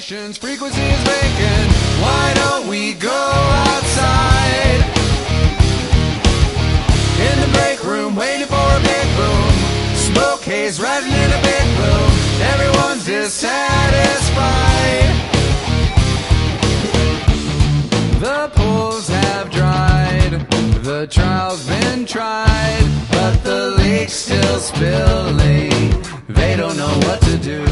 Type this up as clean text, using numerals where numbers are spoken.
questions, frequency is vacant. Why don't we go outside? In the break room, waiting for a big boom. Smoke haze rising in a big room. Everyone's dissatisfied. The pools have dried, the trial's been tried, but the lake's still spilling. They don't know what to do.